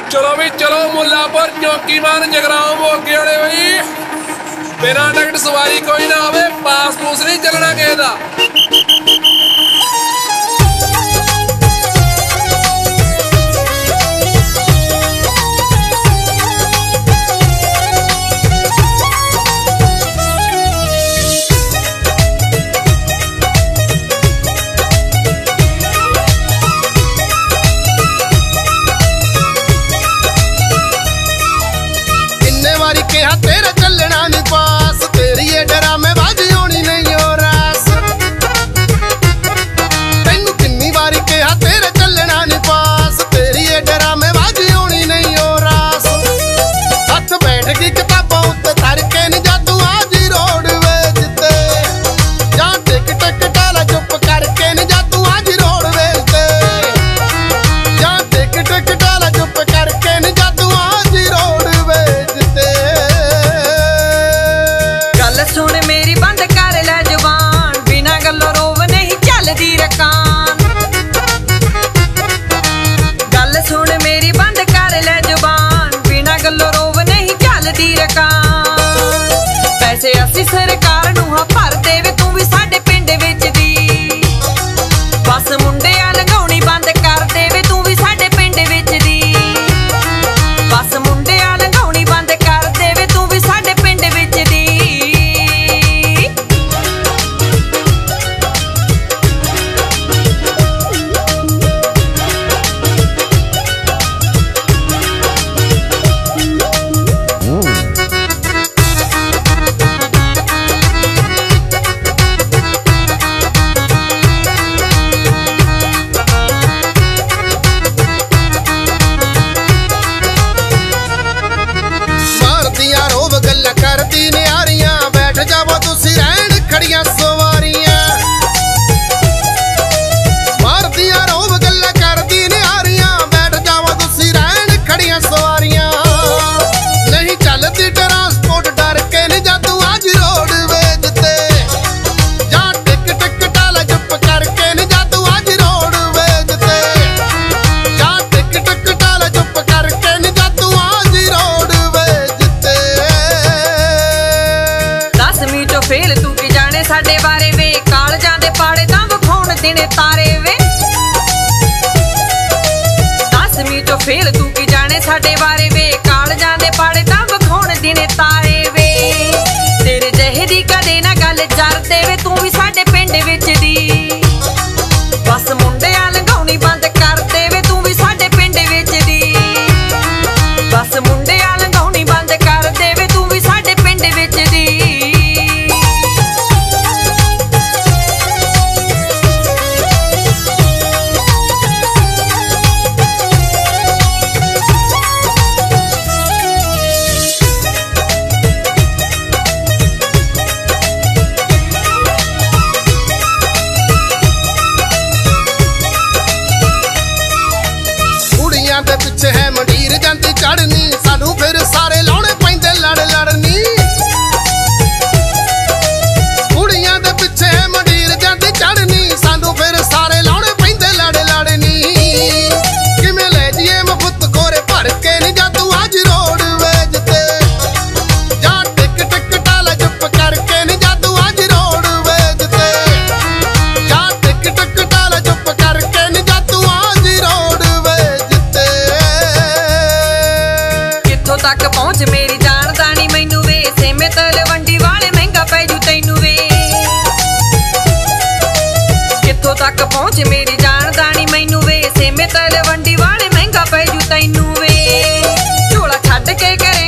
चलो भी चलो मुल्लापुर चौकी मान जगराओ मोगे वाले भाई बिना टिकट सवारी कोई ना आवे पास पूस नहीं चलना किसी दा। तेरा चलना नहीं पास तेरी ये ड्रामे बाजी होनी नहीं हो रास। तेनू किन्नी बारी कहा तेरा चलना नहीं पास तेरी ये ड्रामे बाजी होनी नहीं हो रास। हथ बैठ गई किताबों उत्ते धर के नहीं जा तू आज रोड वेचते जा टिकट कटाला चुप करके नहीं जा तू आज रोड वेचते जा टिकट कटाला चुप करके नहीं जा तू आज रोड वेचते। सुन मेरी बंद कर ले जुबान बिना गल्लों रोव नहीं चलदी रकान। गल सुन मेरी बंद कर ले जुबान बिना गल्लों रोव नहीं चलदी रकान। पैसे असी सरकार नूं हां भर देवे तू भी साडे पिंड विच दी बस मुंडिया लंघाउणी बंद कर देवे तू भी साडे पिंड विच दी बस मुंडिया लंघाउणी बंद कर देवे तू भी साडे पिंड विच दी। करदी नियारियां बैठ जावो तुसी रहन खड़ियां सवारियां मारदियां रोब गल्लां करदी नियारियां बैठ जावो तुसी रहन खड़ियां सवारियां। नहीं चलदी ट्रांसपोर्ट डर के नहीं जा तू आज रोड वेचते जा टिकट कटाला चुप करके नहीं जा तू आज रोड वेचते जा टिकट कटाला चुप करके नहीं जा तू आज रोड वेचते। फेल तू की जाने साडे बारे वे कालजां दे पाड़े तां विखाउण दिने तारे वे। 10वीं चो फेल तू की जाने साडे बारे वे कालजां दे पाड़े तां विखाउण दिने तारे वे। तेरे जहे दी कदे ना गल जर देवे तू भी साडे पिंड विच दी बस मुंडिया लंघाउणी बंद कर देवे तू भी साडे पिंड विच दी बस मुंडिया लंघाउणी बंद कर देवे तू भी साडे पिंड विच दी। दे पिछे है मंडीर जाती चढ़नी सानू फिर सारे लाने पैंदे लड़ लड़नी। कुड़ियां दे पिछे है मंडीर जाती चढ़नी सानू फिर सारे लाने पैंदे लड़ लड़नी। किवें ले जिए मुफ्त खोरे भर के नहीं जा तू आज रोड वेचते जा टिकट कटाला चुप करके नहीं जा तू आज रोड वेचते जा टिकट कटाला चुप करके नहीं जा तू आज रोड वेचते। कित्थों तक पहुंच मेरी जानदानी मैनू वे सेमे तलवंडी वाले महंगा पै जू तैनू वे। कित्थों तक पहुंच मेरी जानदानी मैनू वे सेमे तलवंडी वाले महंगा पै जू तैनू वे। झोला छड्ड के करे